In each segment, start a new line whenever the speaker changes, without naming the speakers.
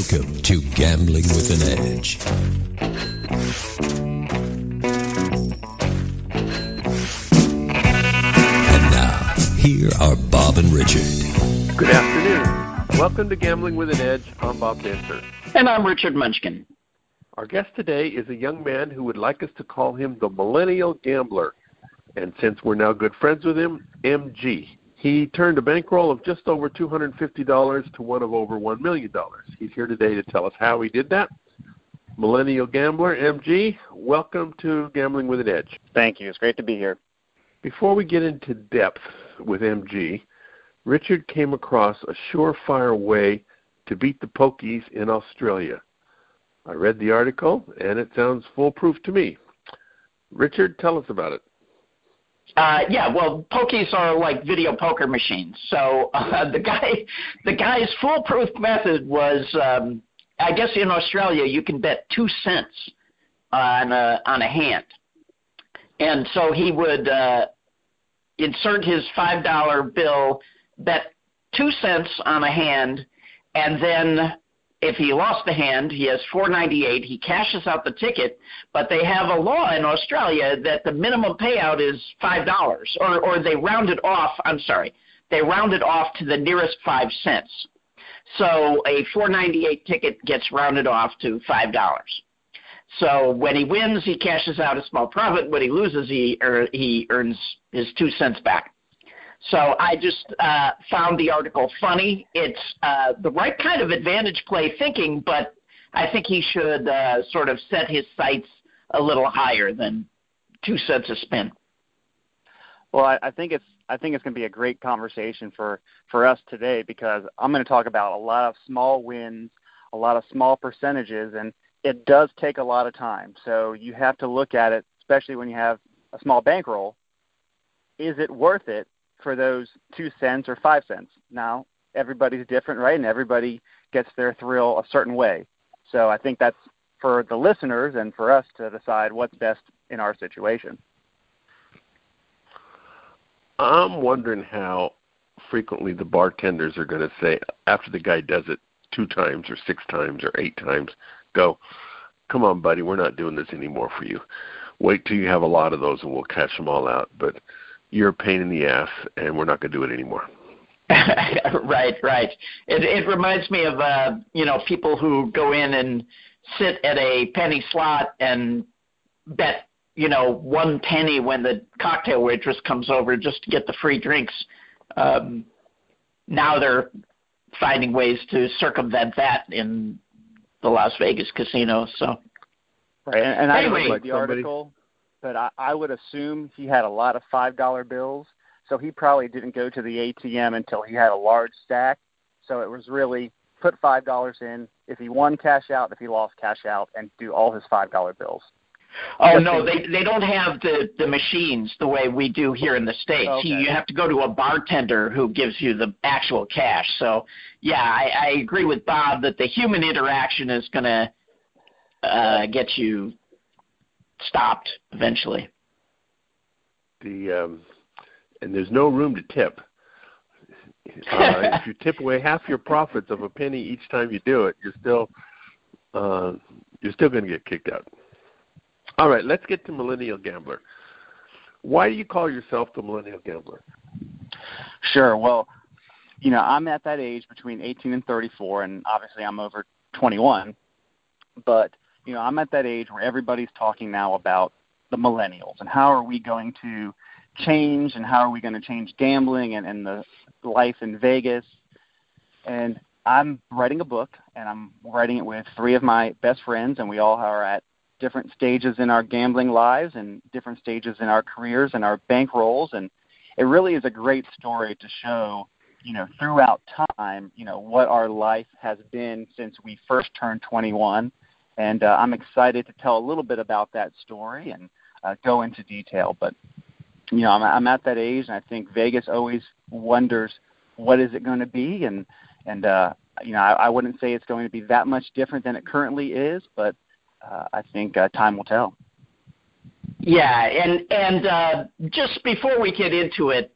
Welcome to Gambling with an Edge. And now, here are Bob and Richard.
Good afternoon. Welcome to Gambling with an Edge. I'm Bob Dancer.
And I'm Richard Munchkin.
Our guest today is a young man who would like us to call him the Millennial Gambler. And since we're now good friends with him, MG. He turned a bankroll of just over $250 to one of over $1 million. He's here today to tell us how he did that. Millennial Gambler, MG, welcome to Gambling with an Edge.
Thank you. It's great to be here.
Before we get into depth with MG, Richard came across a surefire way to beat the pokies in Australia. I read the article, and it sounds foolproof to me. Richard, tell us about it.
Pokies are like video poker machines. So the guy's foolproof method was, I guess in Australia you can bet 2 cents on a hand, and so he would insert his $5 bill, bet 2 cents on a hand, and then if he lost the hand, he has $4.98. He cashes out the ticket, but they have a law in Australia that the minimum payout is $5, or they round it off. I'm sorry, they round it off to the nearest 5 cents. So a $4.98 ticket gets rounded off to $5. So when he wins, he cashes out a small profit. When he loses, he earns his 2 cents back. So I just found the article funny. It's the right kind of advantage play thinking, but I think he should sort of set his sights a little higher than 2 cents a spin.
Well, I think it's going to be a great conversation for us today, because I'm going to talk about a lot of small wins, a lot of small percentages, and it does take a lot of time. So you have to look at it, especially when you have a small bankroll. Is it worth it for those 2 cents or 5 cents? Now, everybody's different, right? And everybody gets their thrill a certain way. So I think that's for the listeners and for us to decide what's best in our situation.
I'm wondering how frequently the bartenders are going to say, after the guy does it 2 times or 6 times or 8 times, go, come on, buddy, we're not doing this anymore for you. Wait till you have a lot of those and we'll catch them all out. But you're a pain in the ass, and we're not going to do it anymore.
Right. It reminds me of, people who go in and sit at a penny slot and bet, 1 penny when the cocktail waitress comes over just to get the free drinks. Now they're finding ways to circumvent that in the Las Vegas casinos. So,
right, and I
anyway,
didn't read the article, but I would assume he had a lot of $5 bills, so he probably didn't go to the ATM until he had a large stack. So it was really put $5 in. If he won, cash out. If he lost, cash out, and do all his $5 bills.
Oh, no, they don't have the machines the way we do here in the States.
Okay.
You have to go to a bartender who gives you the actual cash. So, yeah, I agree with Bob that the human interaction is going to get you stopped eventually.
And there's no room to tip. If you tip away half your profits of a penny each time you do it, you're still going to get kicked out. All right, let's get to Millennial Gambler. Why do you call yourself the Millennial Gambler?
Sure. Well, I'm at that age between 18 and 34, and obviously I'm over 21. But, I'm at that age where everybody's talking now about the millennials and how are we going to change and how are we going to change gambling and the life in Vegas. And I'm writing a book, and I'm writing it with 3 of my best friends, and we all are at different stages in our gambling lives and different stages in our careers and our bankrolls. And it really is a great story to show, throughout time, what our life has been since we first turned 21. And I'm excited to tell a little bit about that story and go into detail. But, I'm at that age, and I think Vegas always wonders, what is it going to be? And I wouldn't say it's going to be that much different than it currently is, but I think time will tell.
Yeah, and just before we get into it,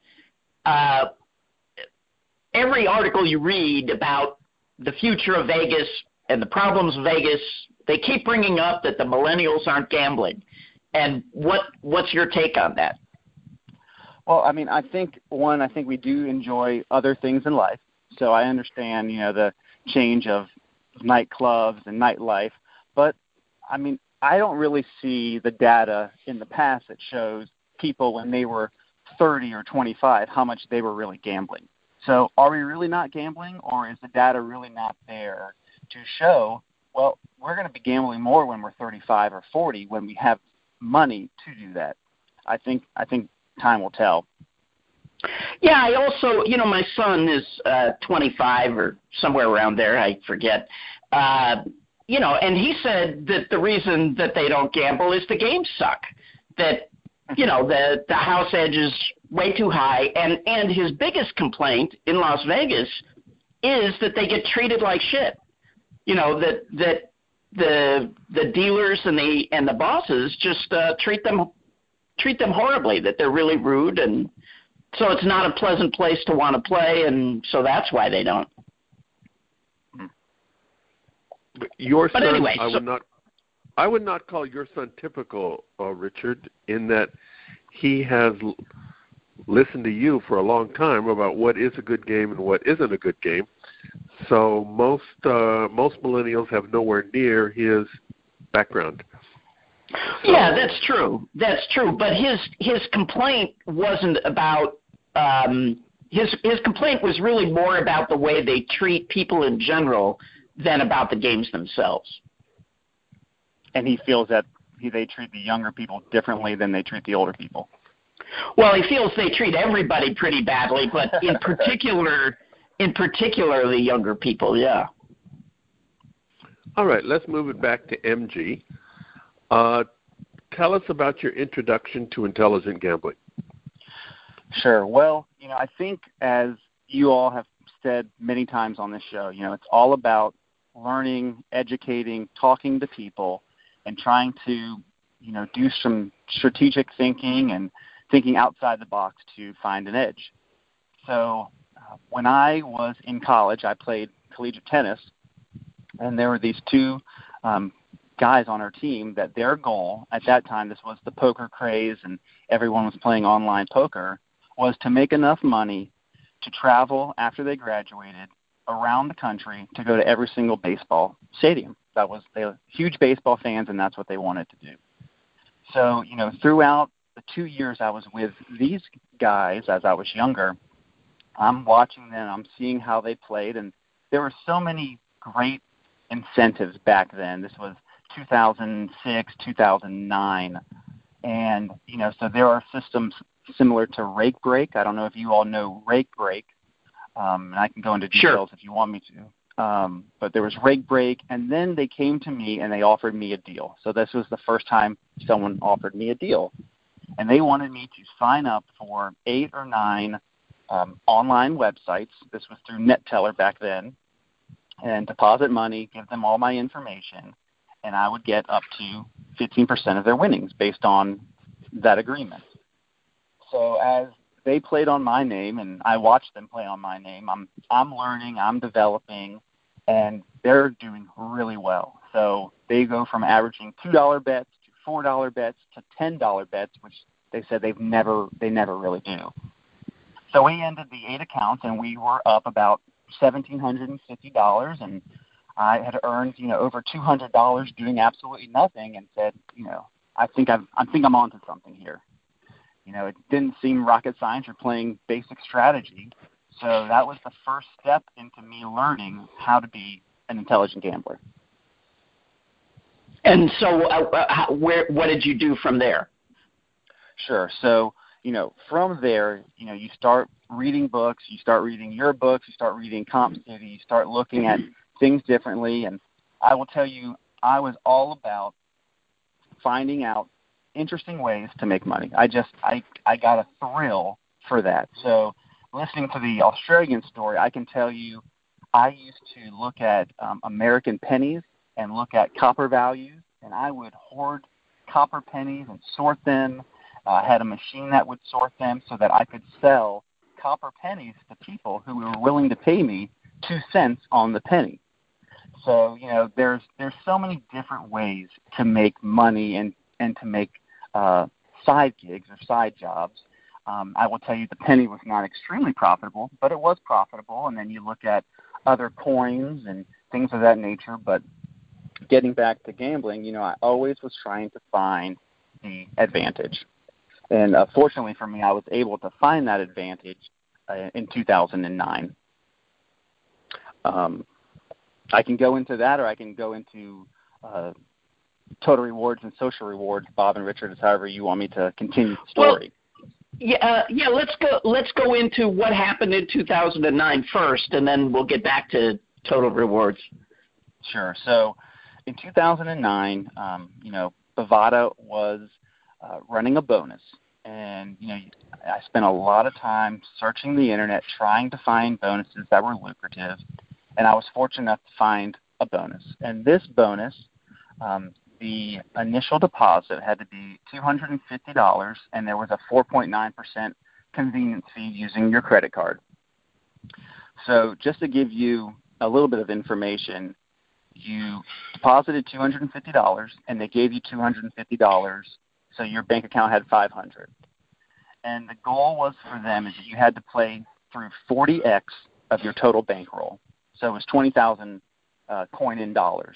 every article you read about the future of Vegas and the problems of Vegas, they keep bringing up that the millennials aren't gambling. And what's your take on that?
Well, I mean, I think we do enjoy other things in life. So I understand, the change of nightclubs and nightlife. But, I mean, I don't really see the data in the past that shows people when they were 30 or 25 how much they were really gambling. So are we really not gambling, or is the data really not there to show, well, we're going to be gambling more when we're 35 or 40 when we have money to do that? I think time will tell.
Yeah, I also, my son is 25 or somewhere around there, I forget. And he said that the reason that they don't gamble is the games suck. That, the house edge is way too high. And his biggest complaint in Las Vegas is that they get treated like shit. That the dealers and the bosses just treat them horribly, that they're really rude, and so it's not a pleasant place to want to play, and so that's why they don't.
Your son,
anyway,
I would not call your son typical, Richard, in that he has listened to you for a long time about what is a good game and what isn't a good game. So most millennials have nowhere near his background. So,
yeah, that's true. But his complaint wasn't about his complaint was really more about the way they treat people in general than about the games themselves.
And he feels that they treat the younger people differently than they treat the older people.
Well, he feels they treat everybody pretty badly, but in particular the younger people, yeah.
All right, let's move it back to MG. Tell us about your introduction to intelligent gambling.
Sure. Well, I think, as you all have said many times on this show, it's all about learning, educating, talking to people, and trying to, do some strategic thinking and thinking outside the box to find an edge. So when I was in college, I played collegiate tennis, and there were these two guys on our team that their goal at that time, this was the poker craze and everyone was playing online poker, was to make enough money to travel after they graduated around the country to go to every single baseball stadium. They were huge baseball fans, and that's what they wanted to do. So, throughout the 2 years I was with these guys as I was younger, I'm watching them, I'm seeing how they played, and there were so many great incentives back then. This was 2006, 2009. And, so there are systems similar to Rake Break. I don't know if you all know Rake Break. And I can go into details if you want me to. But there was Rake Break, and then they came to me and they offered me a deal. So this was the first time someone offered me a deal. And they wanted me to sign up for 8 or 9 online websites. This was through NetTeller back then. And deposit money, give them all my information, and I would get up to 15% of their winnings based on that agreement. So as they played on my name and I watched them play on my name, I'm learning, I'm developing, and they're doing really well. So they go from averaging $2 bets to $4 bets to $10 bets, which they said they never really do. So we ended the 8 accounts, and we were up about $1,750, and I had earned, over $200 doing absolutely nothing, and said, I think I'm onto something here. It didn't seem rocket science or playing basic strategy, so that was the first step into me learning how to be an intelligent gambler.
And so, what did you do from there?
Sure. So, from there, you start reading books, you start reading your books, you start reading CompCity, you start looking at things differently. And I will tell you, I was all about finding out interesting ways to make money. I got a thrill for that. So listening to the Australian story, I can tell you I used to look at American pennies and look at copper values, and I would hoard copper pennies and sort them. I had a machine that would sort them so that I could sell copper pennies to people who were willing to pay me 2 cents on the penny. So, there's so many different ways to make money and to make side gigs or side jobs. I will tell you the penny was not extremely profitable, but it was profitable. And then you look at other coins and things of that nature. But getting back to gambling, I always was trying to find the advantage. And fortunately for me, I was able to find that advantage in 2009. I can go into that, or I can go into total rewards and social rewards. Bob and Richard, it's however you want me to continue the story.
Well, let's go into what happened in 2009 first, and then we'll get back to total rewards.
Sure. So in 2009, Bovada was running a bonus. And, I spent a lot of time searching the Internet trying to find bonuses that were lucrative. And I was fortunate enough to find a bonus. And this bonus, the initial deposit had to be $250, and there was a 4.9% convenience fee using your credit card. So just to give you a little bit of information, you deposited $250, and they gave you $250, so your bank account had $500. And the goal was for them is that you had to play through 40x of your total bankroll. So it was 20,000 coin in dollars.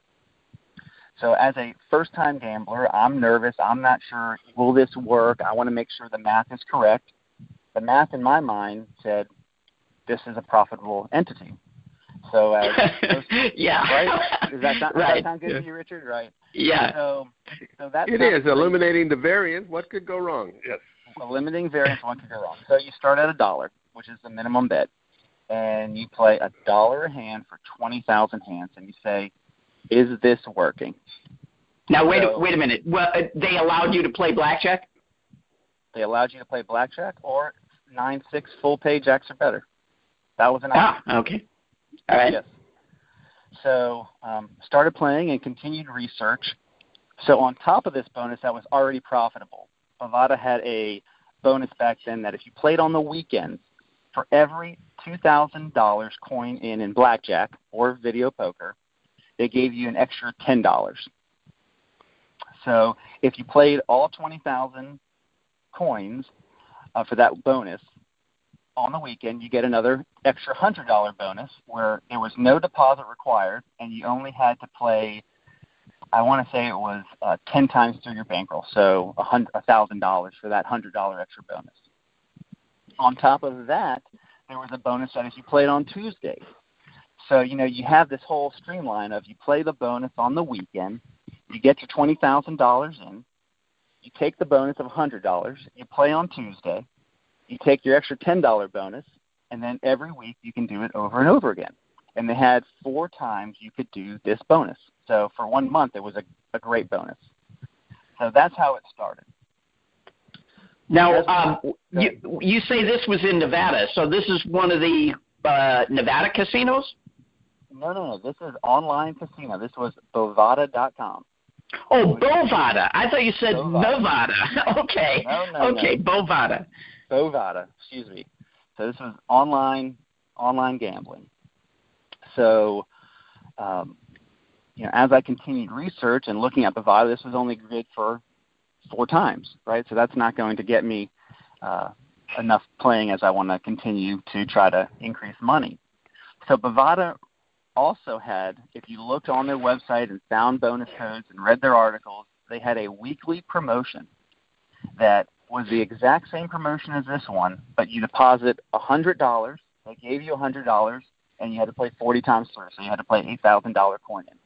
So as a first-time gambler, I'm nervous. I'm not sure, will this work? I want to make sure the math is correct. The math in my mind said this is a profitable entity. So as
yeah,
right? Does that sound good to you, Richard? Right.
Yeah.
So that
it is eliminating the variance. What could go wrong? Yes.
Eliminating variance. What could go wrong? So you start at $1, which is the minimum bet, and you play $1 a hand for 20,000 hands, and you say, "Is this working?"
Now wait a minute. Well, they allowed you to play blackjack?
They allowed you to play blackjack or 9-6 full pay jacks or better. That was an option.
Okay. All right.
Yes. So started playing and continued research. So on top of this bonus that was already profitable, Bovada had a bonus back then that if you played on the weekends, for every $2,000 coin in blackjack or video poker, they gave you an extra $10. So if you played all 20,000 coins for that bonus on the weekend, you get another extra $100 bonus where there was no deposit required, and you only had to play, I want to say it was 10 times through your bankroll, so $1,000 for that $100 extra bonus. On top of that, there was a bonus that if you played on Tuesday. So, you have this whole streamline of you play the bonus on the weekend, you get your $20,000 in, you take the bonus of $100, you play on Tuesday, you take your extra $10 bonus, and then every week you can do it over and over again. And they had 4 times you could do this bonus. So for 1 month, it was a great bonus. So that's how it started.
Now, you say this was in Nevada, so this is one of the Nevada casinos?
No. This is online casino. This was Bovada.com.
Oh, Bovada. I thought you said
Bovada.
Nevada. Okay.
No.
Okay, Bovada.
Bovada, excuse me. So this was online gambling. So, as I continued research and looking at Bovada, this was only good for 4 times, right? So that's not going to get me enough playing as I want to continue to try to increase money. So Bovada also had, if you looked on their website and found bonus codes and read their articles, they had a weekly promotion that was the exact same promotion as this one, but you deposit $100, they gave you $100, and you had to play 40 times through, so you had to play $8,000 coin in.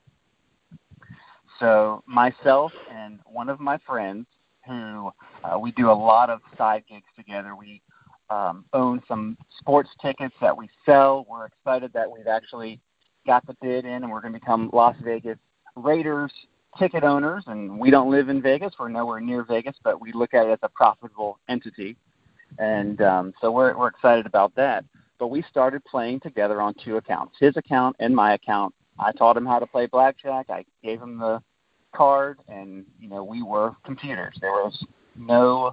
So myself and one of my friends, who we do a lot of side gigs together, we own some sports tickets that we sell. We're excited that we've actually got the bid in, and we're going to become Las Vegas Raiders ticket owners. And we don't live in Vegas. We're nowhere near Vegas, but we look at it as a profitable entity. And so we're excited about that. But we started playing together on 2 accounts, his account and my account. I taught him how to play blackjack. I gave him the card, and we were computers. There was no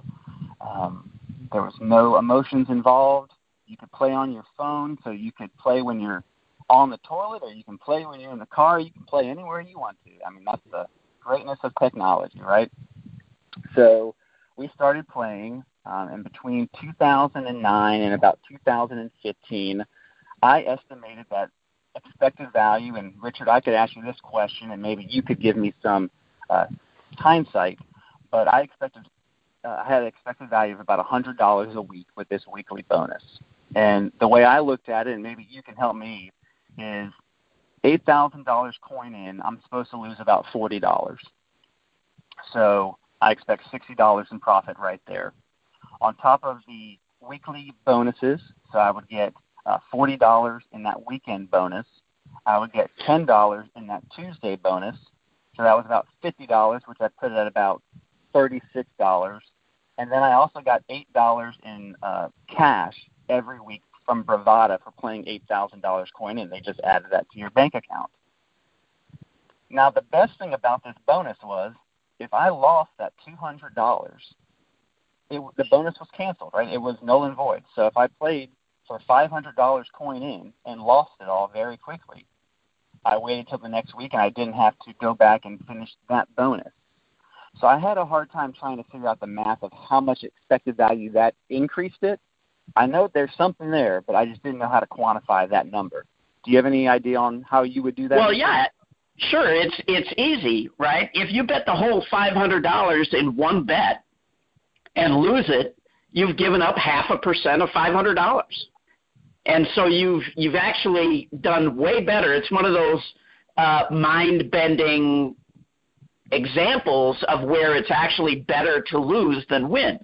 emotions involved. You could play on your phone, so you could play when you're on the toilet, or you can play when you're in the car. You can play anywhere you want to. I mean, that's the greatness of technology, right? So we started playing in between 2009 and about 2015. I estimated that expected value, and Richard, I could ask you this question, and maybe you could give me some hindsight, but I had an expected value of about $100 a week with this weekly bonus. And the way I looked at it, and maybe you can help me, is $8,000 coin in, I'm supposed to lose about $40. So I expect $60 in profit right there. On top of the weekly bonuses, so I would get $40 in that weekend bonus. I would get $10 in that Tuesday bonus. So that was about $50, which I put at about $36. And then I also got $8 in cash every week from Bravada for playing $8,000 coin in. They just added that to your bank account. Now, the best thing about this bonus was if I lost that $200, the bonus was canceled, right? It was null and void. So if I played for $500 coin in and lost it all very quickly, I waited till the next week and I didn't have to go back and finish that bonus. So I had a hard time trying to figure out the math of how much expected value that increased it. I know there's something there, but I just didn't know how to quantify that number. Do you have any idea on how you would do that?
Well, yeah, sure. It's easy, right? If you bet the whole $500 in one bet and lose it, you've given up 0.5% of $500. And so you've actually done way better. It's one of those mind-bending examples of where it's actually better to lose than win.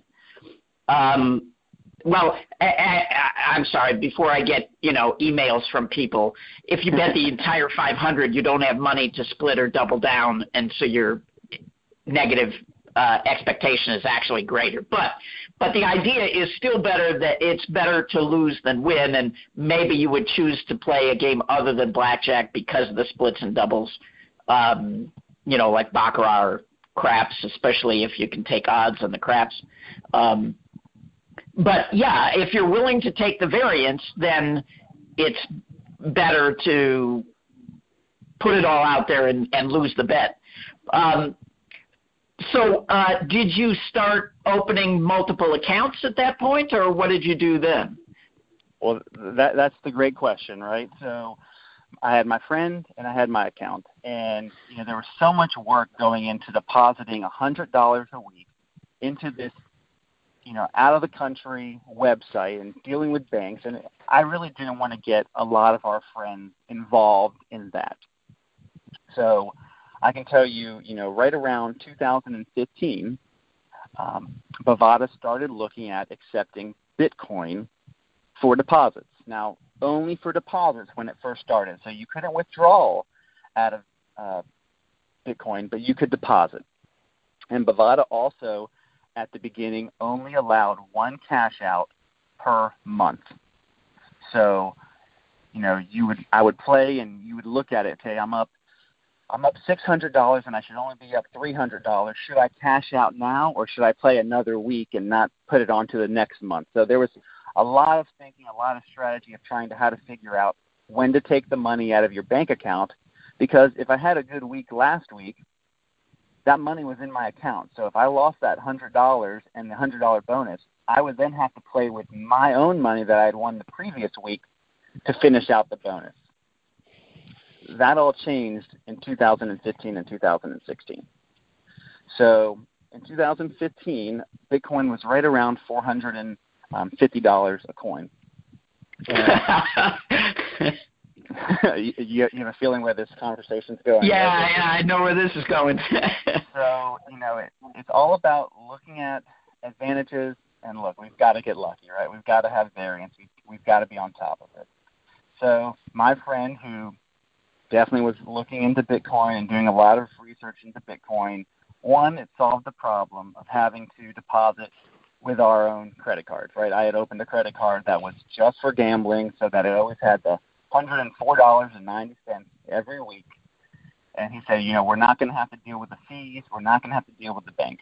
Well, I'm sorry, before I get, emails from people, if you bet the entire 500, you don't have money to split or double down, and so your negative expectation is actually greater. But the idea is still better, that it's better to lose than win, and maybe you would choose to play a game other than blackjack because of the splits and doubles, like baccarat or craps, especially if you can take odds on the craps. But, yeah, if you're willing to take the variance, then it's better to put it all out there and lose the bet. So did you start opening multiple accounts at that point, or what did you do then?
Well, that's the great question, right? So I had my friend and I had my account, and there was so much work going into depositing $100 a week into this out of the country website and dealing with banks, and I really didn't want to get a lot of our friends involved in that. So I can tell you, right around 2015, Bovada started looking at accepting Bitcoin for deposits. Now, only for deposits when it first started. So you couldn't withdraw out of Bitcoin, but you could deposit. And Bovada also, at the beginning, only allowed one cash out per month. So, I would play and you would look at it, okay, I'm up $600 and I should only be up $300. Should I cash out now, or should I play another week and not put it on to the next month? So there was a lot of thinking, a lot of strategy of trying to how to figure out when to take the money out of your bank account, because if I had a good week last week, that money was in my account. So if I lost that $100 and the $100 bonus, I would then have to play with my own money that I had won the previous week to finish out the bonus. That all changed in 2015 and 2016. So in 2015, Bitcoin was right around $450 a coin. You have a feeling where this conversation's going?
Yeah, I know where this is going.
So, it's all about looking at advantages, and look, we've got to get lucky, right? We've got to have variance. We've got to be on top of it. So my friend, who definitely was looking into Bitcoin and doing a lot of research into Bitcoin, one, it solved the problem of having to deposit with our own credit cards, right? I had opened a credit card that was just for gambling, so that it always had the $104.90 every week. And he said, we're not going to have to deal with the fees. We're not going to have to deal with the bank.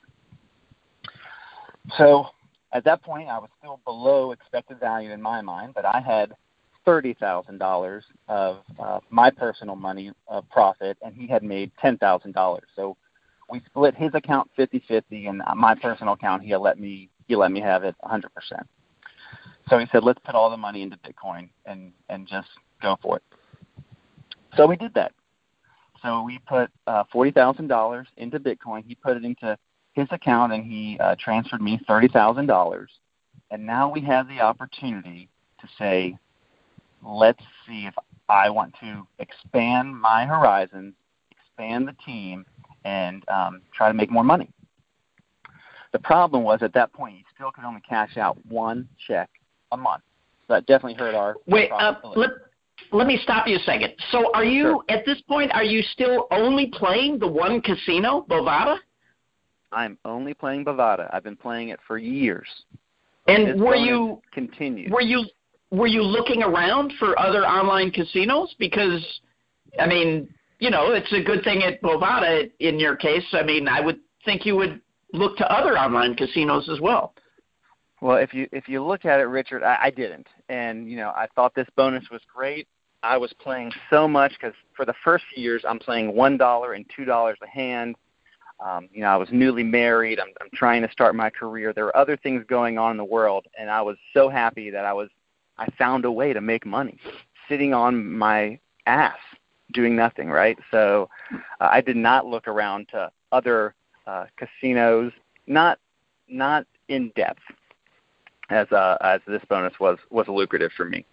So at that point, I was still below expected value in my mind, but I had $30,000 of my personal money of profit, and he had made $10,000. So we split his account 50-50, and my personal account he let me have it 100%. So he said, let's put all the money into Bitcoin and just go for it. So we did that. So we put $40,000 into Bitcoin. He put it into his account, and he transferred me $30,000. And now we have the opportunity to say, let's see if I want to expand my horizons, expand the team, and try to make more money. The problem was at that point, you still could only cash out one check a month. So that definitely hurt our profitability.
Let me stop you a second. So are you, at this point, are you still only playing the one casino, Bovada?
I'm only playing Bovada. I've been playing it for years.
And were you looking around for other online casinos? Because, I mean, you know, it's a good thing at Bovada in your case. I mean, I would think you would look to other online casinos as well.
Well, if you look at it, Richard, I didn't. And, you know, I thought this bonus was great. I was playing so much because for the first few years I'm playing $1 and $2 a hand. You know, I was newly married. I'm trying to start my career. There were other things going on in the world, and I was so happy that I found a way to make money sitting on my ass doing nothing, right? So I did not look around to other casinos, not in depth, as this bonus was lucrative for me.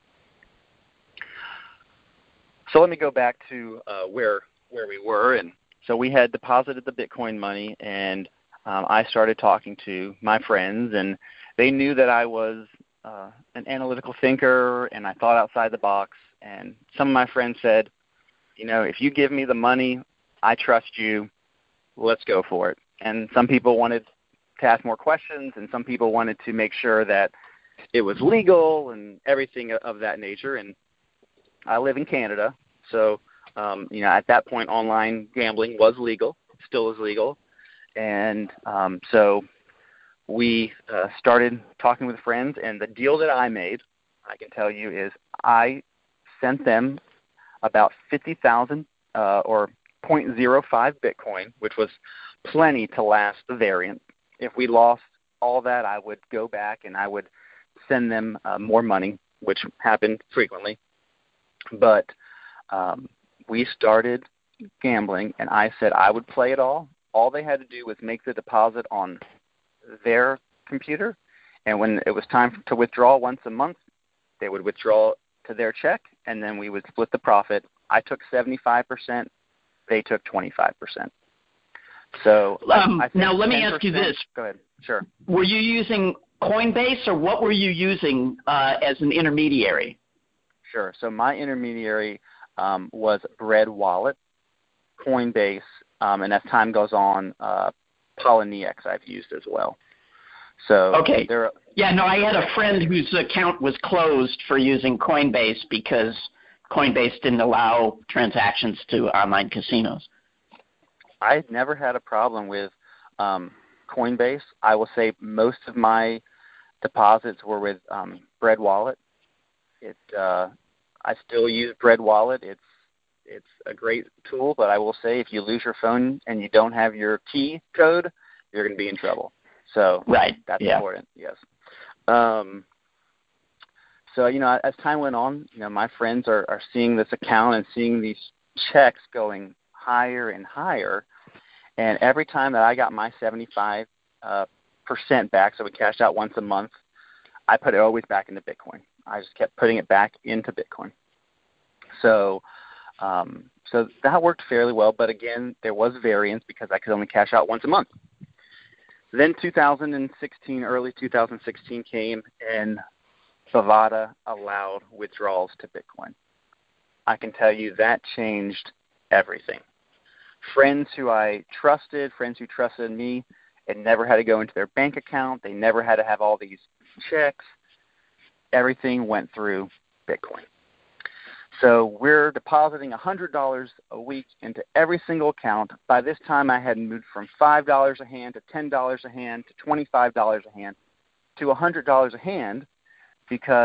So let me go back to where we were, and so we had deposited the Bitcoin money, and I started talking to my friends, and they knew that I was an analytical thinker, and I thought outside the box. And some of my friends said, you know, if you give me the money, I trust you. Let's go for it. And some people wanted to ask more questions, and some people wanted to make sure that it was legal and everything of that nature. And I live in Canada, so you know, at that point, online gambling was legal, still is legal, and so we started talking with friends. And the deal that I made, I can tell you, is I sent them about 50,000 or 0.05 Bitcoin, which was plenty to last the variant. If we lost all that, I would go back and I would send them more money, which happened frequently. But we started gambling, and I said I would play it all. All they had to do was make the deposit on their computer, and when it was time to withdraw once a month, they would withdraw to their check, and then we would split the profit. I took 75%. They took 25%. So
now let me ask you this.
Go ahead. Sure.
Were you using Coinbase, or what were you using as an intermediary?
Sure. So my intermediary was Bread Wallet, Coinbase, and as time goes on, Poloniex I've used as well. So
okay. Yeah, no, I had a friend whose account was closed for using Coinbase because Coinbase didn't allow transactions to online casinos.
I never had a problem with Coinbase. I will say most of my deposits were with Bread Wallet. I still use Bread Wallet. It's a great tool, but I will say if you lose your phone and you don't have your key code, you're going to be in trouble. So
right.
That's important. Yes. So, you know, as time went on, you know, my friends are seeing this account and seeing these checks going higher and higher. And every time that I got my 75% back, so we cashed out once a month, I put it always back into Bitcoin. I just kept putting it back into Bitcoin. So so that worked fairly well. But again, there was variance because I could only cash out once a month. Then 2016, early 2016 came, and Bovada allowed withdrawals to Bitcoin. I can tell you that changed everything. Friends who trusted me, it never had to go into their bank account. They never had to have all these checks. Everything went through Bitcoin. So we're depositing $100 a week into every single account. By this time, I had moved from $5 a hand to $10 a hand to $25 a hand to $100 a hand because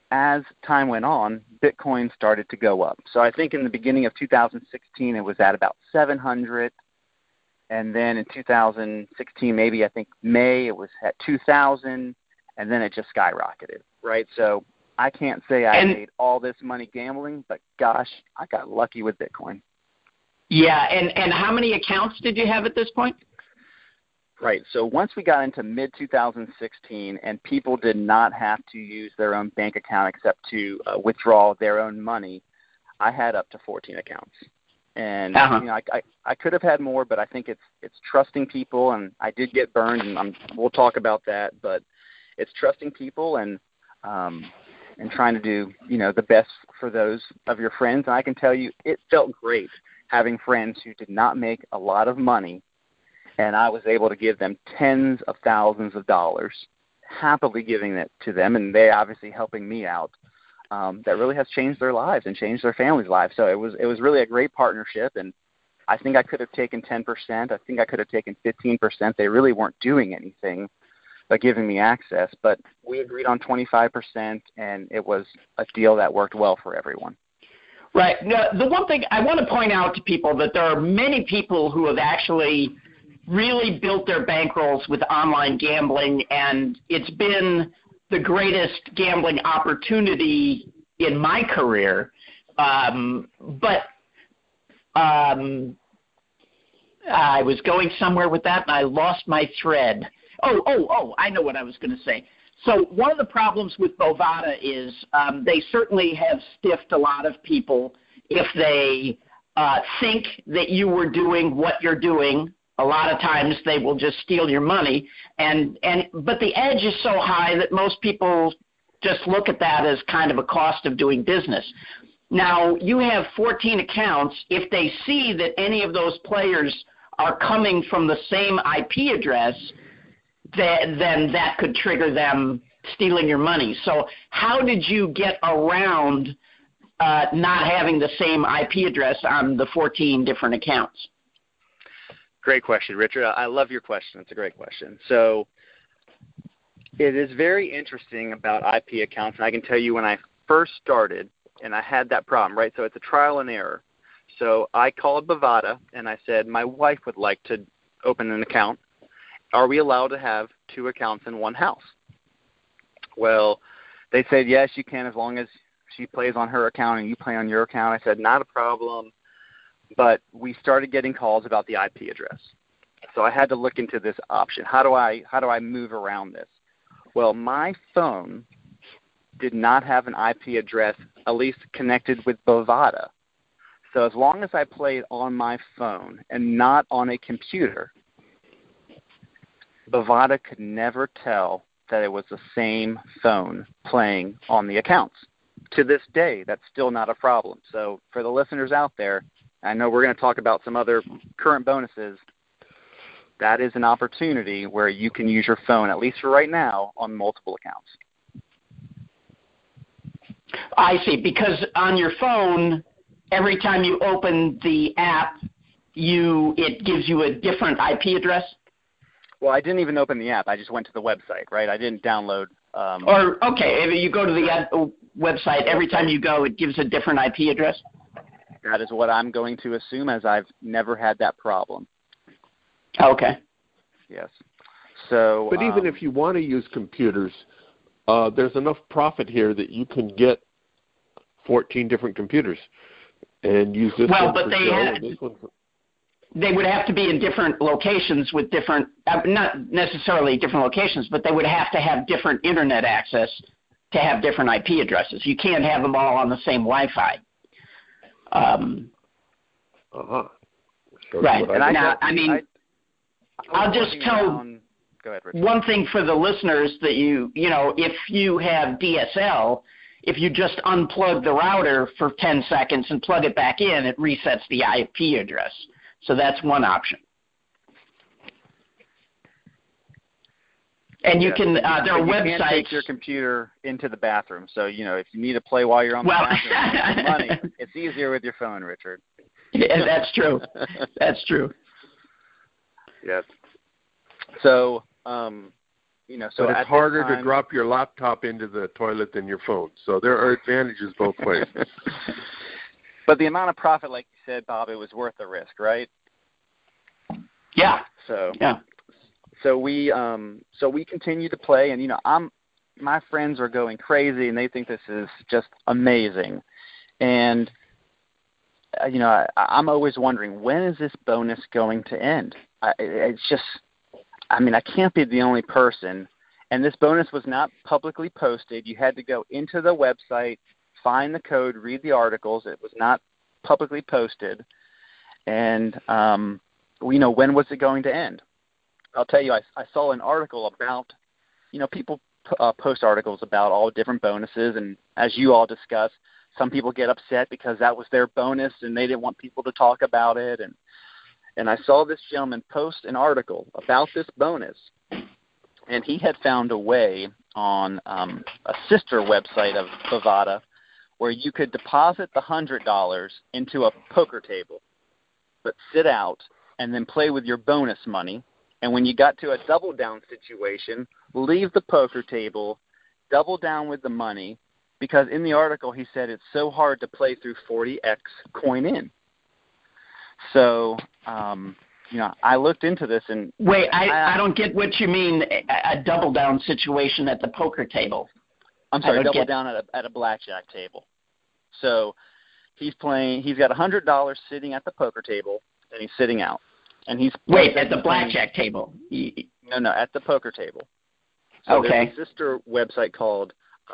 as time went on, Bitcoin started to go up. So I think in the beginning of 2016, it was at about 700. And then in 2016, maybe I think May, it was at 2,000. And then it just skyrocketed, right? So I can't say I made all this money gambling, but gosh, I got lucky with Bitcoin.
Yeah, and how many accounts did you have at this point?
Right. So once we got into mid-2016 and people did not have to use their own bank account except to withdraw their own money, I had up to 14 accounts. And you know, I could have had more, but I think it's trusting people, and I did get burned, and we'll talk about that. But it's trusting people and trying to do, you know, the best for those of your friends. And I can tell you, it felt great having friends who did not make a lot of money, and I was able to give them tens of thousands of dollars, happily giving it to them, and they obviously helping me out. That really has changed their lives and changed their families' lives. So it was really a great partnership, and I think I could have taken 10%. I think I could have taken 15%. They really weren't doing anything but giving me access, but we agreed on 25%, and it was a deal that worked well for everyone.
Right. Now, the one thing I want to point out to people that there are many people who have actually really built their bankrolls with online gambling, and it's been the greatest gambling opportunity in my career. But I was going somewhere with that, and I lost my thread. Oh, I know what I was going to say. So one of the problems with Bovada is they certainly have stiffed a lot of people if they think that you were doing what you're doing. A lot of times they will just steal your money, but the edge is so high that most people just look at that as kind of a cost of doing business. Now, you have 14 accounts. If they see that any of those players are coming from the same IP address, then that could trigger them stealing your money. So how did you get around not having the same IP address on the 14 different accounts?
Great question, Richard. I love your question. It's a great question. So it is very interesting about IP accounts, and I can tell you when I first started and I had that problem, right? So it's a trial and error. So I called Bovada, and I said, my wife would like to open an account. Are we allowed to have 2 accounts in one house? Well, they said, yes, you can as long as she plays on her account and you play on your account. I said, not a problem. But we started getting calls about the IP address. So I had to look into this option. How do I move around this? Well, my phone did not have an IP address, at least connected with Bovada. So as long as I played on my phone and not on a computer, Bovada could never tell that it was the same phone playing on the accounts. To this day, that's still not a problem. So for the listeners out there, I know we're going to talk about some other current bonuses. That is an opportunity where you can use your phone, at least for right now, on multiple accounts.
I see, because on your phone, every time you open the app, it gives you a different IP address?
Well, I didn't even open the app. I just went to the website, right? I didn't download.
If you go to the website, every time you go, it gives a different IP address?
That is what I'm going to assume, as I've never had that problem.
Okay.
Yes. So,
but even if you want to use computers, there's enough profit here that you can get 14 different computers and use this one for show and this one for...
They would have to be in different locations with different, not necessarily different locations, but they would have to have different internet access to have different IP addresses. You can't have them all on the same Wi-Fi. Right. And I'll just tell
Go ahead, Richard.
One thing for the listeners that if you have DSL, if you just unplug the router for 10 seconds and plug it back in, it resets the IP address. So that's one option. And you can, there are websites.
You can't take your computer into the bathroom. So, if you need to play while you're on the bathroom, money, it's easier with your phone, Richard.
Yeah, that's true. That's true.
Yes. So,
but
at
it's harder
that time,
to drop your laptop into the toilet than your phone. So there are advantages both ways.
But the amount of profit, like you said, Bob, it was worth the risk, right?
Yeah.
So we continue to play, and my friends are going crazy, and they think this is just amazing. And I'm always wondering, when is this bonus going to end? I can't be the only person. And this bonus was not publicly posted. You had to go into the website, find the code, read the articles. It was not publicly posted. And when was it going to end? I'll tell you, I saw an article about, people post articles about all different bonuses, and as you all discussed, some people get upset because that was their bonus and they didn't want people to talk about it. And I saw this gentleman post an article about this bonus, and he had found a way on a sister website of Bovada where you could deposit the $100 into a poker table, but sit out and then play with your bonus money. And when you got to a double down situation, leave the poker table, double down with the money, because in the article he said it's so hard to play through 40x coin in. So, I looked into this and
wait, I don't get what you mean. A double down situation at the poker table.
I'm sorry, double down at a blackjack table. So he's playing. He's got $100 sitting at the poker table, and he's sitting out. And he's
at the blackjack table.
No, at the poker table. So
okay.
There's a sister website called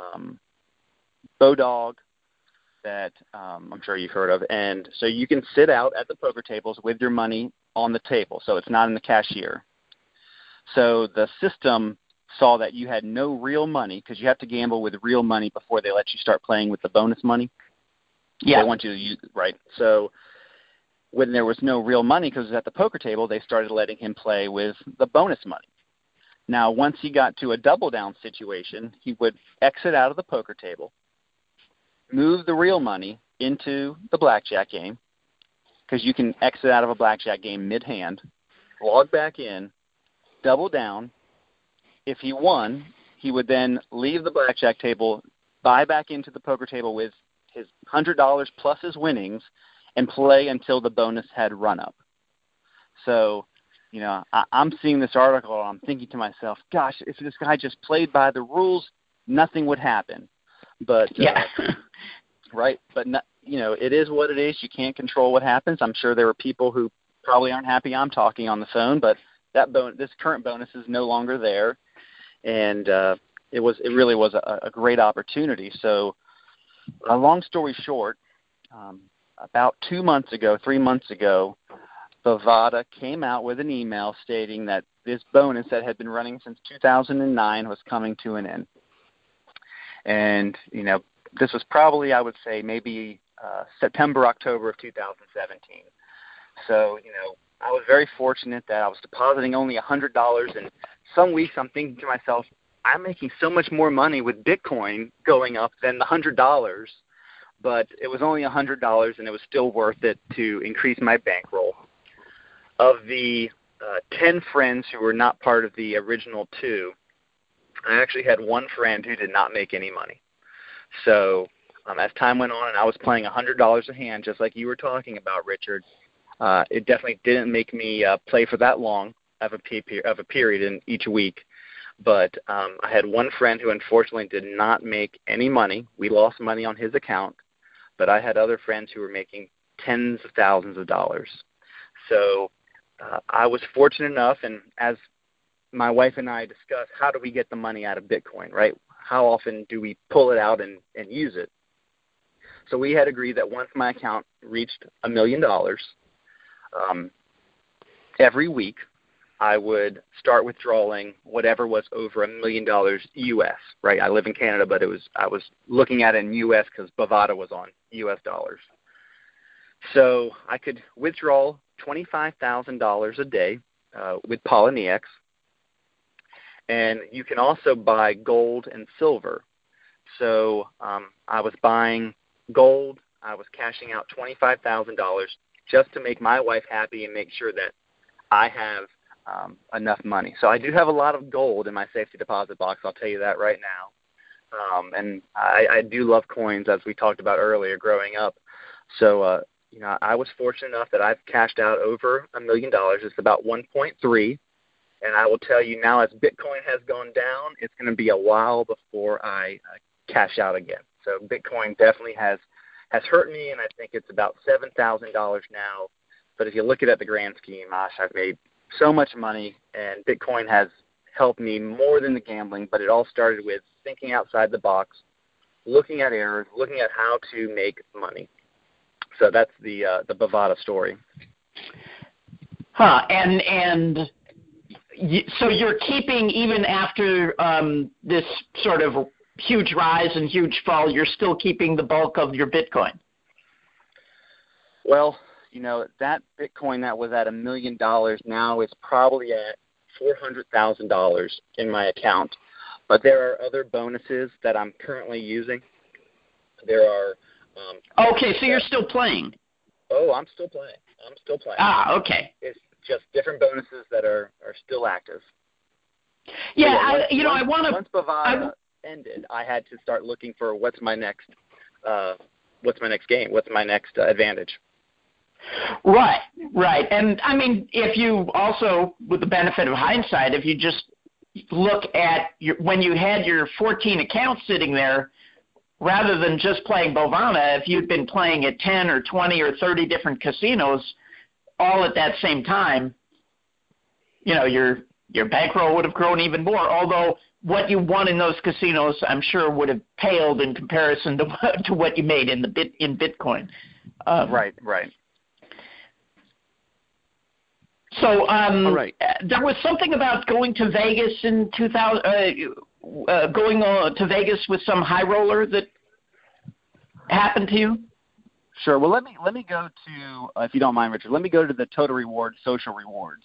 Bodog that I'm sure you've heard of, and so you can sit out at the poker tables with your money on the table, so it's not in the cashier. So the system saw that you had no real money, because you have to gamble with real money before they let you start playing with the bonus money.
Yeah.
They want you to use right. So when there was no real money because it was at the poker table, they started letting him play with the bonus money. Now, once he got to a double down situation, he would exit out of the poker table, move the real money into the blackjack game, because you can exit out of a blackjack game mid-hand, log back in, double down. If he won, he would then leave the blackjack table, buy back into the poker table with his $100 plus his winnings, and play until the bonus had run up. So, I'm seeing this article and I'm thinking to myself, gosh, if this guy just played by the rules, nothing would happen. But
yeah.
Right, but it is what it is. You can't control what happens. I'm sure there are people who probably aren't happy I'm talking on the phone, but this current bonus is no longer there, and it really was a great opportunity. So, a long story short, about 3 months ago, Bovada came out with an email stating that this bonus that had been running since 2009 was coming to an end. And, this was probably, I would say, maybe September, October of 2017. So, I was very fortunate that I was depositing only $100, and some weeks I'm thinking to myself, I'm making so much more money with Bitcoin going up than the $100, but it was only $100, and it was still worth it to increase my bankroll. Of the 10 friends who were not part of the original 2, I actually had one friend who did not make any money. So as time went on and I was playing $100 a hand, just like you were talking about, Richard, it definitely didn't make me play for that long of a period in each week. But I had one friend who unfortunately did not make any money. We lost money on his account, but I had other friends who were making tens of thousands of dollars. So I was fortunate enough, and as my wife and I discussed, how do we get the money out of Bitcoin, right? How often do we pull it out and use it? So we had agreed that once my account reached $1 million, every week I would start withdrawing whatever was over $1 million U.S., right? I live in Canada, but I was looking at it in U.S. because Bovada was on U.S. dollars. So I could withdraw $25,000 a day with Poloniex. And you can also buy gold and silver. So I was buying gold. I was cashing out $25,000 just to make my wife happy and make sure that I have enough money. So I do have a lot of gold in my safety deposit box. I'll tell you that right now. And I do love coins, as we talked about earlier, growing up. So, I was fortunate enough that I've cashed out over $1 million. It's about 1.3. And I will tell you now, as Bitcoin has gone down, it's going to be a while before I cash out again. So Bitcoin definitely has hurt me, and I think it's about $7,000 now. But if you look at it at the grand scheme, gosh, I've made so much money, and Bitcoin has helped me more than the gambling. But it all started with thinking outside the box, looking at errors, looking at how to make money. So that's the Bovada story.
So you're keeping, even after this sort of huge rise and huge fall, you're still keeping the bulk of your Bitcoin?
Well, that Bitcoin that was at $1 million now is probably at $400,000 in my account. But there are other bonuses that I'm currently using. There are.
Okay, so you're still playing.
Oh, I'm still playing.
Ah, okay.
It's just different bonuses that are still active.
Yeah,
Once Bovada ended, I had to start looking for what's my next game, what's my next advantage.
Right. And I mean, if you also, with the benefit of hindsight, if you just look at when you had your 14 accounts sitting there, rather than just playing Bovada, if you'd been playing at 10 or 20 or 30 different casinos all at that same time, your bankroll would have grown even more, although what you won in those casinos, I'm sure, would have paled in comparison to what you made in Bitcoin.
Right.
So
all right.
There was something about going to Vegas in 2000, going to Vegas with some high roller that happened to you?
Sure. Well, let me go to, if you don't mind, Richard, let me go to the Total Rewards, Social Rewards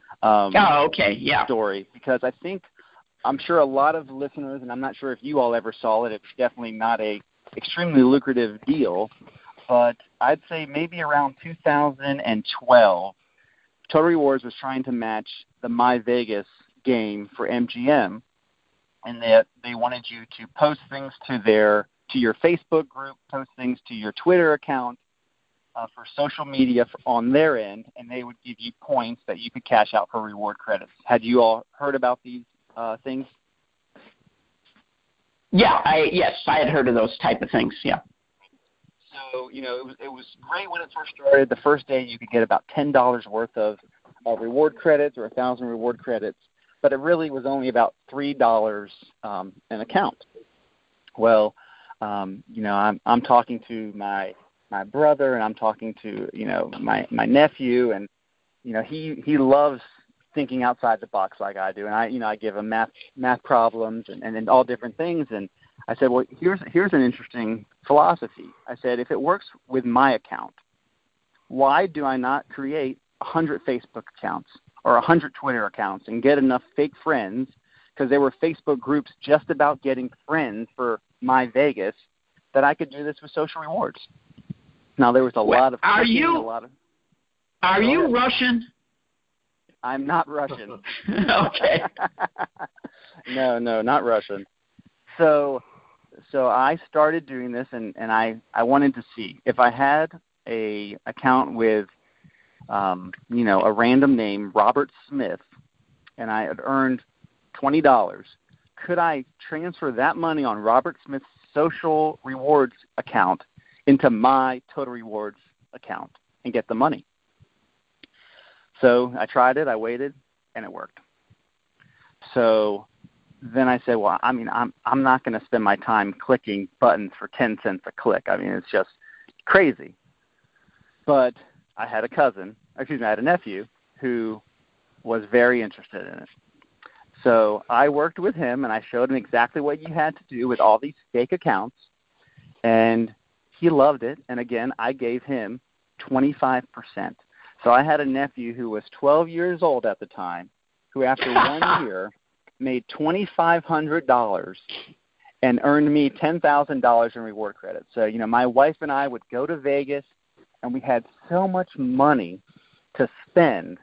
story, because I'm sure a lot of listeners, and I'm not sure if you all ever saw it, it's definitely not a extremely lucrative deal, but I'd say maybe around 2012, Total Rewards was trying to match the My Vegas game for MGM, and they wanted you to post things to your Facebook group, post things to your Twitter account for social media on their end, and they would give you points that you could cash out for reward credits. Had you all heard about these things?
Yeah, I had heard of those type of things, yeah.
So, it was great when it first started. The first day you could get about $10 worth of reward credits or 1,000 reward credits, but it really was only about $3 an account. Well, I'm talking to my brother, and I'm talking to my nephew, and he loves thinking outside the box like I do, and I give him math problems and all different things, and I said, well, here's an interesting philosophy. I said, if it works with my account, why do I not create 100 Facebook accounts or 100 Twitter accounts and get enough fake friends, because there were Facebook groups just about getting friends for My Vegas, that I could do this with Social Rewards. Now, there was a lot of... Are you
Russian?
I'm not Russian.
Okay.
No, not Russian. So I started doing this, and I wanted to see if I had a account with, a random name, Robert Smith, and I had earned $20. Could I transfer that money on Robert Smith's Social Rewards account into my Total Rewards account and get the money? So I tried it, I waited, and it worked. So then I said, well, I mean, I'm not going to spend my time clicking buttons for 10 cents a click. I mean, it's just crazy. But I had a nephew who was very interested in it. So I worked with him, and I showed him exactly what you had to do with all these fake accounts, and he loved it. And again, I gave him 25%. So I had a nephew who was 12 years old at the time, who after 1 year made $2,500 and earned me $10,000 in reward credits. So, my wife and I would go to Vegas, and we had so much money to spend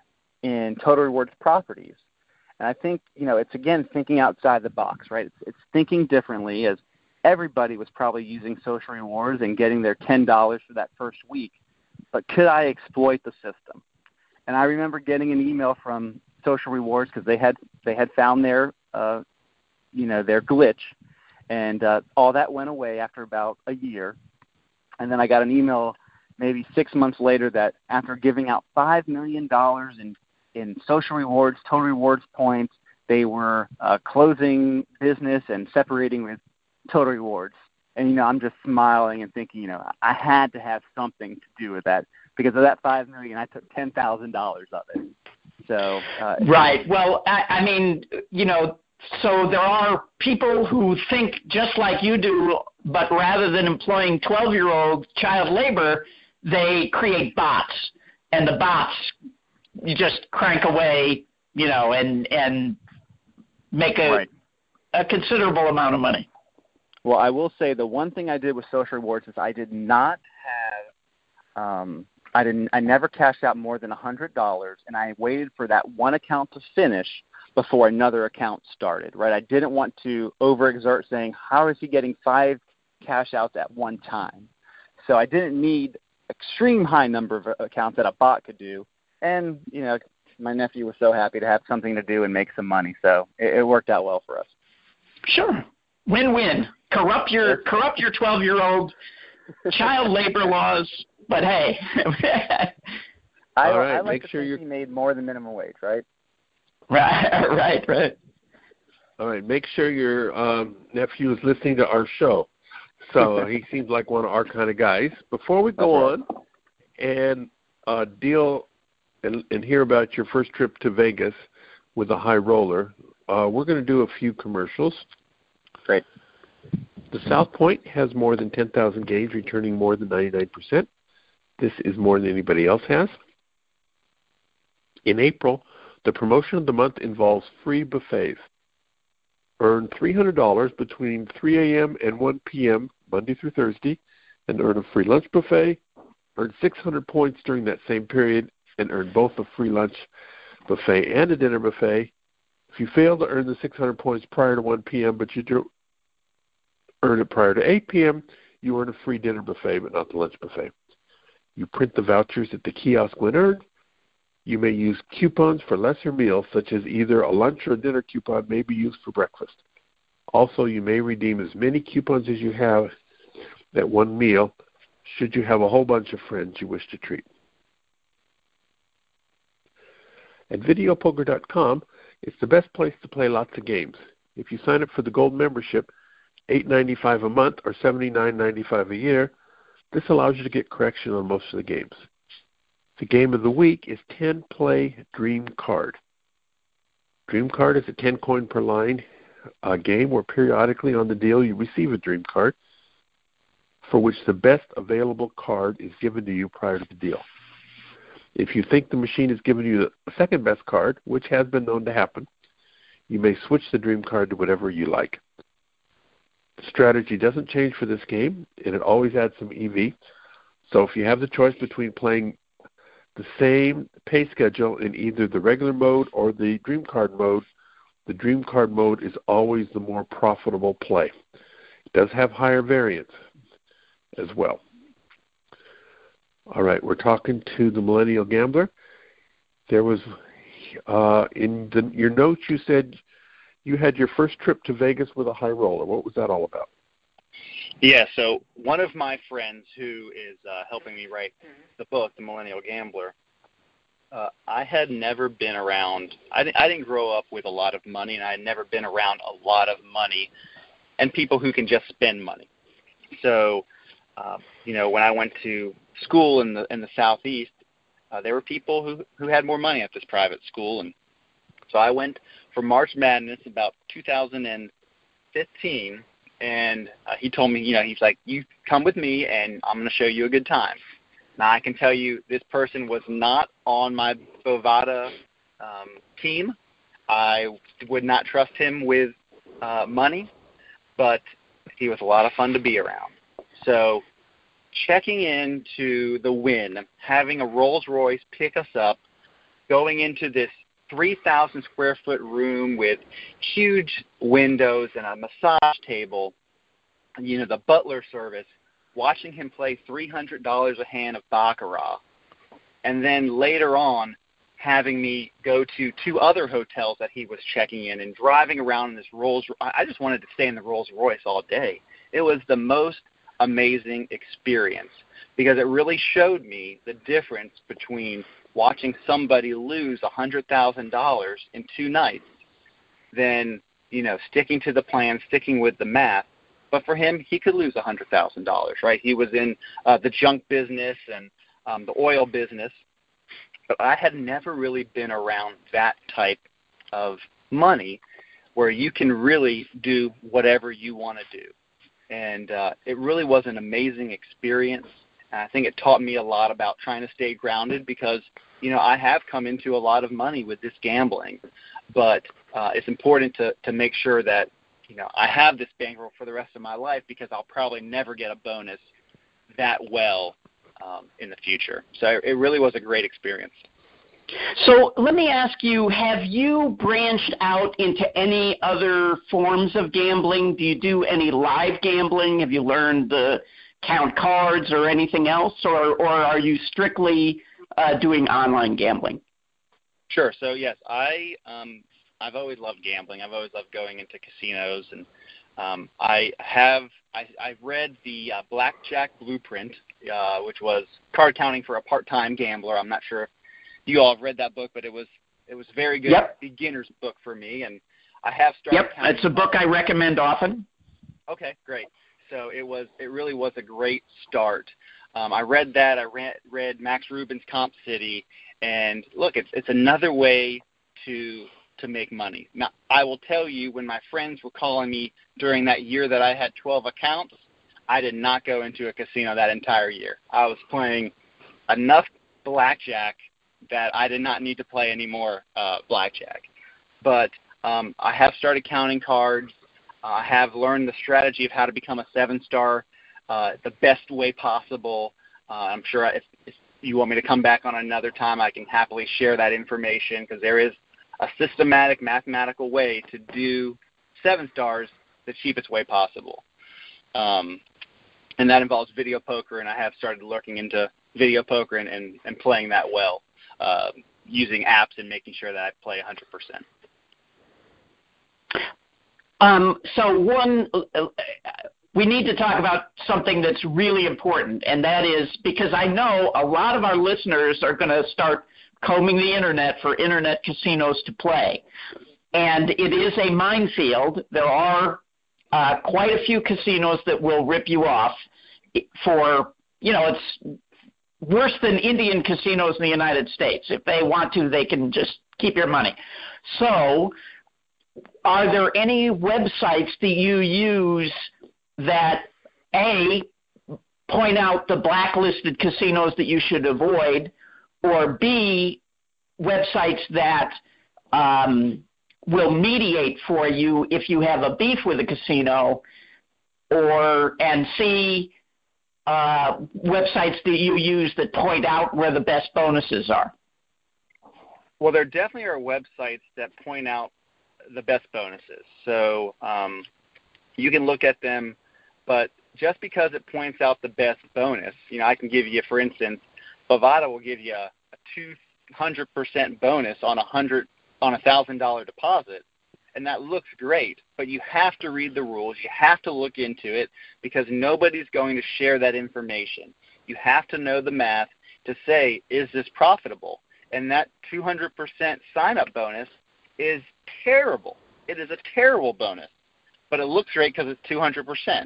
in Total Rewards properties. And I think, it's, again, thinking outside the box, right? It's thinking differently, as everybody was probably using Social Rewards and getting their $10 for that first week. But could I exploit the system? And I remember getting an email from Social Rewards because they had found their glitch, and all that went away after about a year. And then I got an email maybe 6 months later that after giving out $5 million in Social Rewards, Total Rewards points, they were closing business and separating with Total Rewards. And, I'm just smiling and thinking, I had to have something to do with that. Because of that $5 million, I took $10,000 of it. So
right. Well, I mean, so there are people who think just like you do, but rather than employing 12-year-old child labor, they create bots, and the bots you just crank away, and make a considerable amount of money.
Well, I will say the one thing I did with Social Rewards is I did not have I never cashed out more than $100, and I waited for that one account to finish before another account started, right? I didn't want to overexert saying, how is he getting 5 cash outs at one time? So I didn't need extreme high number of accounts that a bot could do. And, my nephew was so happy to have something to do and make some money. So it worked out well for us.
Sure. Win-win. Corrupt your 12-year-old child labor laws. But hey,
I like to think he made more than minimum wage, right?
Right.
All right, make sure your nephew is listening to our show. So he seems like one of our kind of guys. Before we go on and deal and hear about your first trip to Vegas with a high roller, we're going to do a few commercials.
Great.
The South Point has more than 10,000 games, returning more than 99%. This is more than anybody else has. In April, the promotion of the month involves free buffets. Earn $300 between 3 a.m. and 1 p.m. Monday through Thursday, and earn a free lunch buffet. Earn 600 points during that same period, and earn both a free lunch buffet and a dinner buffet. If you fail to earn the 600 points prior to 1 p.m., but you do earn it prior to 8 p.m., you earn a free dinner buffet, but not the lunch buffet. You print the vouchers at the kiosk when earned. You may use coupons for lesser meals, such as either a lunch or a dinner coupon may be used for breakfast. Also, you may redeem as many coupons as you have at one meal, should you have a whole bunch of friends you wish to treat. At videopoker.com, it's the best place to play lots of games. If you sign up for the gold membership, $8.95 a month or $79.95 a year, this allows you to get correction on most of the games. The game of the week is 10-play Dream Card. Dream Card is a 10-coin per line game where periodically on the deal you receive a Dream Card for which the best available card is given to you prior to the deal. If you think the machine has given you the second best card, which has been known to happen, you may switch the Dream Card to whatever you like. The strategy doesn't change for this game, and it always adds some EV. So if you have the choice between playing the same pay schedule in either the regular mode or the Dream Card mode, the Dream Card mode is always the more profitable play. It does have higher variance as well. All right, we're talking to the Millennial Gambler. There was, your notes you said you had your first trip to Vegas with a high roller. What was that all about?
Yeah, so one of my friends who is helping me write the book, The Millennial Gambler, I had never been around, I didn't grow up with a lot of money, and I had never been around a lot of money and people who can just spend money. So, when I went to school in the Southeast, there were people who had more money at this private school, and so I went for March Madness about 2015, and he told me, he's like, you come with me, and I'm going to show you a good time. Now, I can tell you this person was not on my Bovada team. I would not trust him with money, but he was a lot of fun to be around. So checking into the Wynn, having a Rolls Royce pick us up going into this 3,000 square foot room with huge windows and a massage table, the butler service, watching him play $300 a hand of baccarat, and then later on having me go to 2 other hotels that he was checking in and driving around in this I just wanted to stay in the Rolls Royce all day. It was the most amazing experience because it really showed me the difference between watching somebody lose $100,000 in 2 nights than, sticking to the plan, sticking with the math. But for him, he could lose $100,000, right? He was in the junk business and the oil business. But I had never really been around that type of money where you can really do whatever you want to do. And it really was an amazing experience. And I think it taught me a lot about trying to stay grounded because, I have come into a lot of money with this gambling. But it's important to make sure that, I have this bankroll for the rest of my life because I'll probably never get a bonus that well in the future. So it really was a great experience.
So let me ask you, have you branched out into any other forms of gambling? Do you do any live gambling? Have you learned to count cards or anything else? Or are you strictly doing online gambling?
Sure. So, yes, I've always loved gambling. I've always loved going into casinos. And I've read the Blackjack Blueprint, which was card counting for a part-time gambler. I'm not sure if you all have read that book, but it was a very good beginner's book for me, and I have started.
Yep, it's a book I recommend often.
Okay, great. So it really was a great start. I read that. I read Max Rubin's Comp City, and look, it's another way to make money. Now, I will tell you, when my friends were calling me during that year that I had 12 accounts, I did not go into a casino that entire year. I was playing enough blackjack that I did not need to play any more blackjack. But I have started counting cards. I have learned the strategy of how to become a 7-star the best way possible. I'm sure if you want me to come back on another time, I can happily share that information because there is a systematic mathematical way to do 7 stars the cheapest way possible. And that involves video poker, and I have started looking into video poker and playing that well, using apps and making sure that I play 100%.
We need to talk about something that's really important, and that is because I know a lot of our listeners are going to start combing the Internet for Internet casinos to play. And it is a minefield. There are quite a few casinos that will rip you off for, it's worse than Indian casinos in the United States. If they want to, they can just keep your money. So are there any websites that you use that, A, point out the blacklisted casinos that you should avoid, or B, websites that will mediate for you if you have a beef with a casino, and C, websites that you use that point out where the best bonuses are?
Well, there definitely are websites that point out the best bonuses. So you can look at them, but just because it points out the best bonus, I can give you, for instance, Bovada will give you a 200% bonus on a $1,000 deposit, and that looks great, but you have to read the rules. You have to look into it because nobody's going to share that information. You have to know the math to say, is this profitable? And that 200% sign-up bonus is terrible. It is a terrible bonus, but it looks great because it's 200%.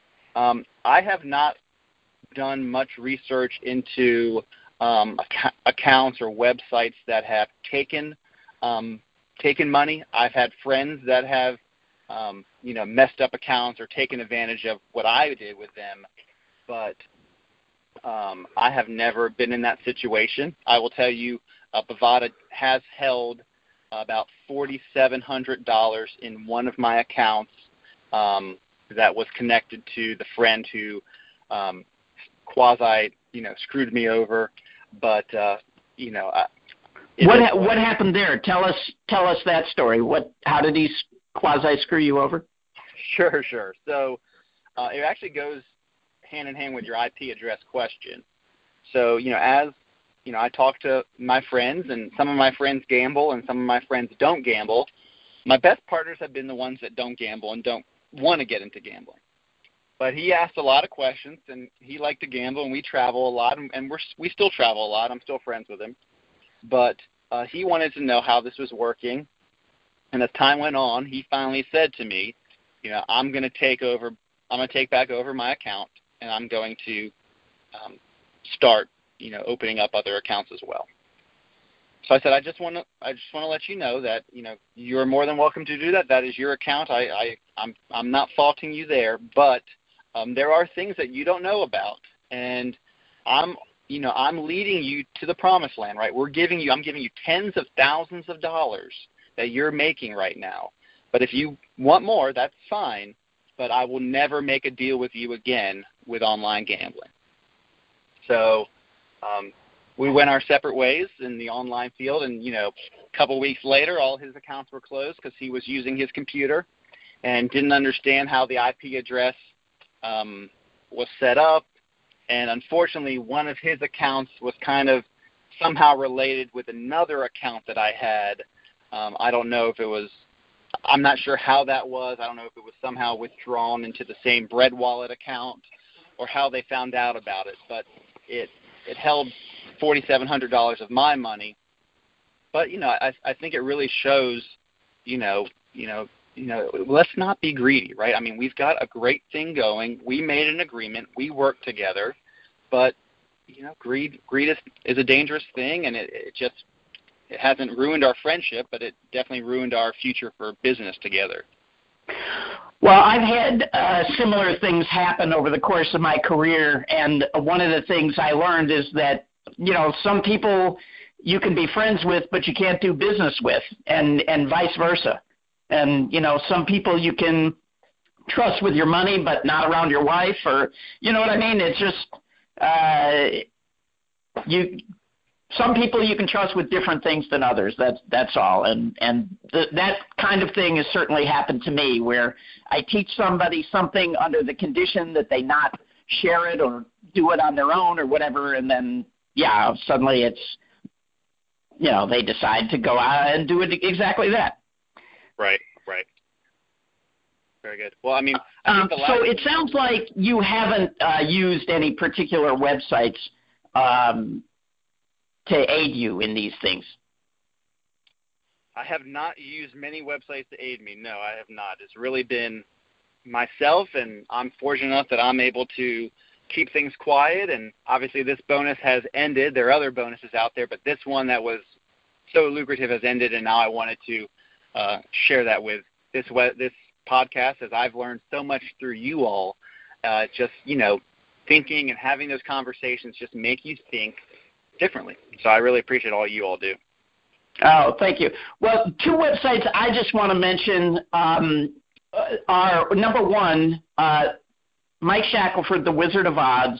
I have not done much research into accounts or websites that have taken money. I've had friends that have messed up accounts or taken advantage of what I did with them, but I have never been in that situation. I will tell you, Bovada has held about $4,700 in one of my accounts that was connected to the friend who quasi screwed me over. But
What happened there? Tell us that story. How did he quasi screw you over?
Sure. So it actually goes hand in hand with your IP address question. So, as I talk to my friends, and some of my friends gamble and some of my friends don't gamble. My best partners have been the ones that don't gamble and don't want to get into gambling. But he asked a lot of questions, and he liked to gamble, and we travel a lot, and we still travel a lot. I'm still friends with him. But he wanted to know how this was working. And as time went on, he finally said to me, I'm going to take back over my account, and I'm going to start, opening up other accounts as well. So I said, I just want to let you know that, you're more than welcome to do that. That is your account. I'm not faulting you there, but there are things that you don't know about, and I'm leading you to the promised land, right? I'm giving you tens of thousands of dollars that you're making right now. But if you want more, that's fine, but I will never make a deal with you again with online gambling. So we went our separate ways in the online field, and, a couple weeks later, all his accounts were closed because he was using his computer and didn't understand how the IP address was set up. And unfortunately, one of his accounts was kind of somehow related with another account that I had. I don't know if it was – I'm not sure how that was. I don't know if it was somehow withdrawn into the same Bread Wallet account or how they found out about it. But it held $4,700 of my money. But, I think it really shows, let's not be greedy, right? I mean, we've got a great thing going. We made an agreement. We worked together. But, greed is a dangerous thing, and it hasn't ruined our friendship, but it definitely ruined our future for business together.
Well, I've had similar things happen over the course of my career, and one of the things I learned is that, some people you can be friends with, but you can't do business with, and vice versa. And, some people you can trust with your money, but not around your wife, or, you know what I mean? It's just, some people you can trust with different things than others. That's all. And that kind of thing has certainly happened to me, where I teach somebody something under the condition that they not share it or do it on their own or whatever, and then, suddenly it's, they decide to go out and do it exactly that.
Right. Very good. Well, I mean,
so it sounds like you haven't used any particular websites to aid you in these things.
I have not used many websites to aid me. No, I have not. It's really been myself, and I'm fortunate enough that I'm able to keep things quiet, and obviously this bonus has ended. There are other bonuses out there, but this one that was so lucrative has ended, and now I wanted to share that with this podcast, as I've learned so much through you all. Just, thinking and having those conversations just make you think differently. So I really appreciate all you all do.
Oh, thank you. Well, two websites I just want to mention are, number one, Mike Shackelford, the Wizard of Odds.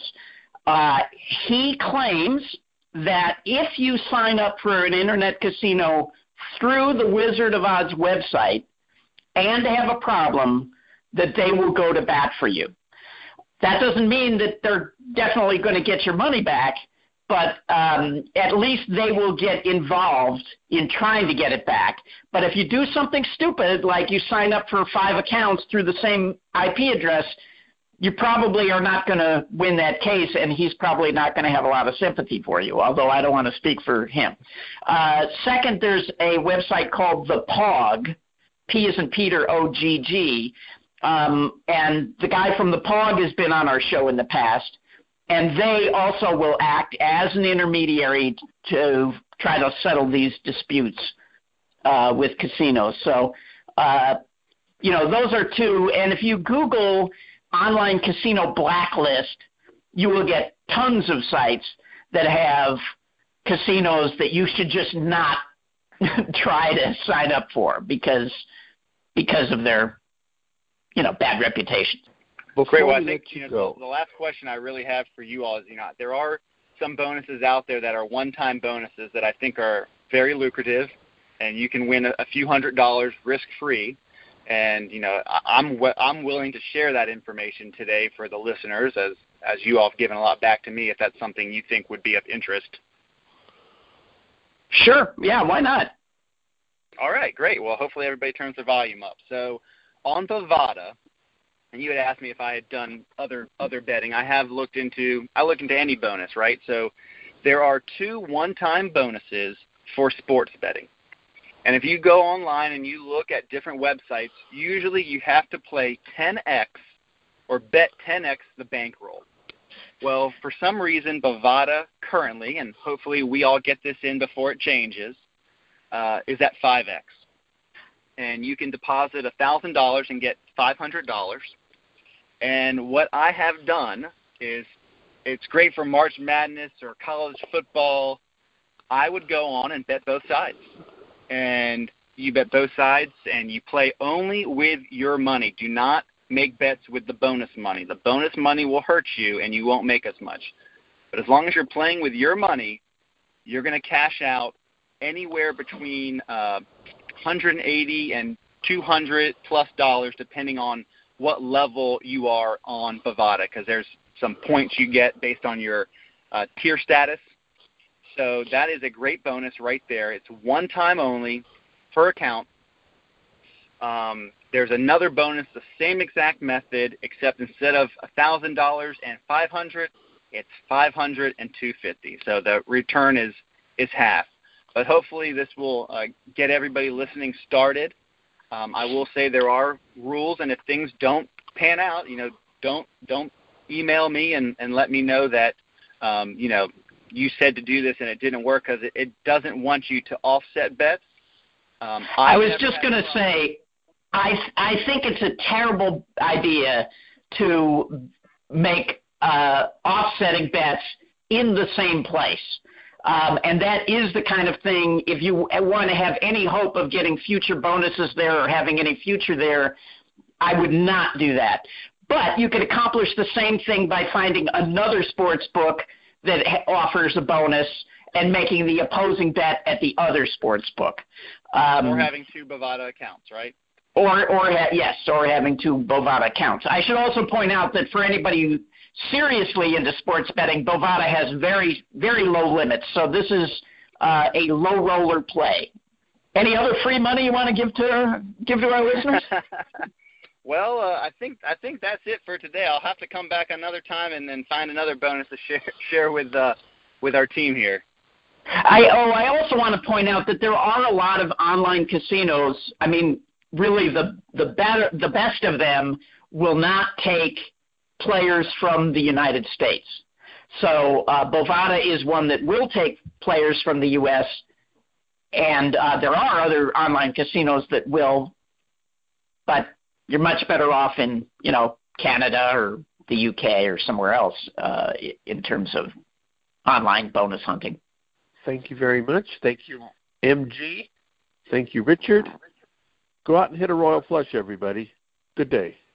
He claims that if you sign up for an internet casino through the Wizard of Odds website and have a problem, that they will go to bat for you. That doesn't mean that they're definitely going to get your money back, but at least they will get involved in trying to get it back. But if you do something stupid, like you sign up for 5 accounts through the same IP address, you probably are not going to win that case, and he's probably not going to have a lot of sympathy for you, although I don't want to speak for him. Second, there's a website called The POG, P as in Peter, O-G-G, and the guy from The POG has been on our show in the past, and they also will act as an intermediary to try to settle these disputes with casinos. So, those are two, and if you Google online casino blacklist, you will get tons of sites that have casinos that you should just not try to sign up for because of their bad reputation.
Great. Well, I think the last question I really have for you all is, there are some bonuses out there that are one-time bonuses that I think are very lucrative, and you can win a few $100s risk-free. And, I'm willing to share that information today for the listeners, as you all have given a lot back to me, if that's something you think would be of interest.
Sure. Yeah, why not?
All right, great. Well, hopefully everybody turns their volume up. So on Bovada, and you had asked me if I had done other betting. I looked into any bonus, right? So there are 2 one-time bonuses for sports betting. And if you go online and you look at different websites, usually you have to play 10x or bet 10x the bankroll. Well, for some reason, Bovada currently, and hopefully we all get this in before it changes, is at 5x. And you can deposit $1,000 and get $500. And what I have done is, it's great for March Madness or college football. I would go on and bet both sides. And you bet both sides, and you play only with your money. Do not make bets with the bonus money. The bonus money will hurt you, and you won't make as much. But as long as you're playing with your money, you're going to cash out anywhere between $180 and $200+ depending on what level you are on Bovada, because there's some points you get based on your tier status. So that is a great bonus right there. It's one time only per account. There's another bonus, the same exact method, except instead of $1,000 and $500, it's $500 and $250. So the return is half. But hopefully this will get everybody listening started. I will say there are rules, and if things don't pan out, don't email me and let me know that you said to do this and it didn't work, because it doesn't want you to offset bets.
I was just going to say, I think it's a terrible idea to make offsetting bets in the same place. And that is the kind of thing, if you want to have any hope of getting future bonuses there or having any future there, I would not do that. But you could accomplish the same thing by finding another sports book that offers a bonus and making the opposing bet at the other sports book.
Or having 2 Bovada accounts, right?
Or having 2 Bovada accounts. I should also point out that for anybody seriously into sports betting, Bovada has very, very low limits. So this is a low roller play. Any other free money you want to give to our listeners?
Well, I think that's it for today. I'll have to come back another time and then find another bonus to share with our team here.
I also want to point out that there are a lot of online casinos. I mean, really, the best of them will not take players from the United States. So Bovada is one that will take players from the U.S., and there are other online casinos that will, but you're much better off in, Canada or the UK or somewhere else in terms of online bonus hunting.
Thank you very much. Thank you, MG. Thank you, Richard. Go out and hit a royal flush, everybody. Good day.